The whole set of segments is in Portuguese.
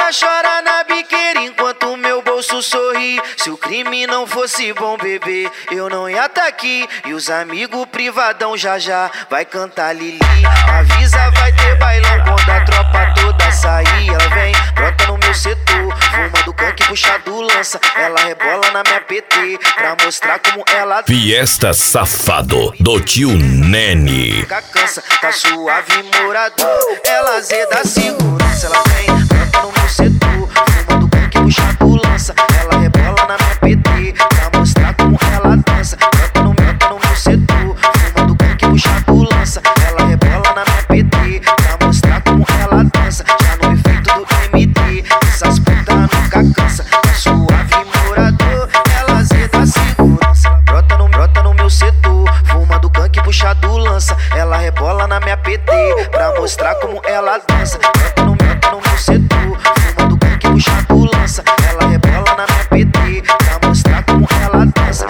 caga chora na biqueira enquanto meu bolso sorri. Se o crime não fosse bom, bebê, eu não ia tá aqui. E os amigos privadão já vai cantar Lili. Avisa, vai ter bailão quando a tropa toda sair. Ela vem, brota no meu setor, fumando canque, puxado lança. Ela rebola na minha PT pra mostrar como ela Fiesta Safado do tio Nene. nunca cansa, tá suave morador. Ela zeda segurança. Ela vem, brota no meu setor, fumando canque, puxado lança. Ela rebola na minha PT pra mostrar como ela dança. Brota no meu setor, fumando canque, puxado lança. Ela rebola na minha PT pra mostrar como ela dança. Já no efeito do MD, essas putas nunca cansa, tá suave morador. Ela zeda segurança. Brota no meu setor, fumando canque, puxado lança. Ela rebola na minha PT pra mostrar como ela dança. Brota no meu setor, fumando canque, puxado lança. Ela rebola na minha PT pra mostrar como ela dança.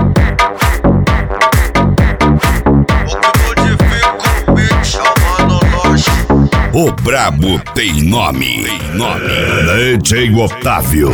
O brabo tem nome. DJ Otávio.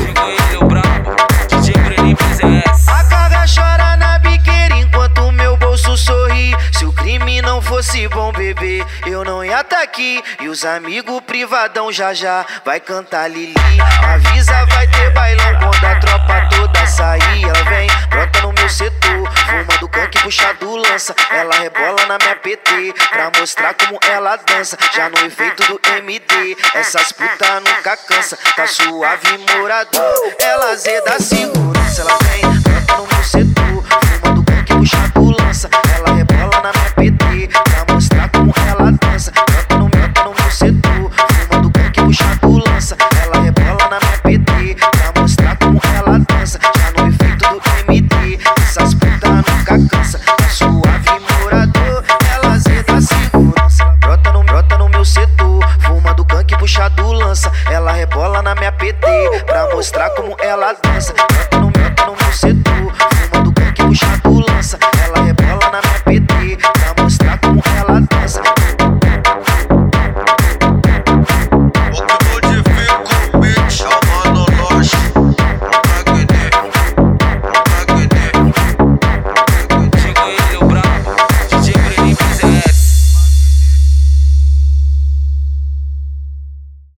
A caga chora na biqueira enquanto meu bolso sorri. Se o crime não fosse bom, bebê, eu não ia tá aqui. E os amigos privadão já vai cantar Lili. Avisa, vai ter bailão quando a tropa toda sair. Ela vem, brota no meu setor, fumando canque, puxado lança. Ela rebola na minha PT pra mostrar como ela dança. Já no efeito do MD, essas putas nunca cansa, tá suave morador. Ela zeda segurança. Ela vem, brota no meu setor, fumando canque, puxado lança. Ela rebola na minha PT pra mostrar como ela dança. Brota no meu setor, fumando canque, puxado lança. Ela rebola na minha PT pra mostrar como ela dança. Já no efeito do MD, essas putas nunca cansa, tá suave morador. Ela zeda segurança. Brota no meu setor, fumando canque, puxado lança. Ela rebola na minha PT pra mostrar como ela dança. Brota no meu setor.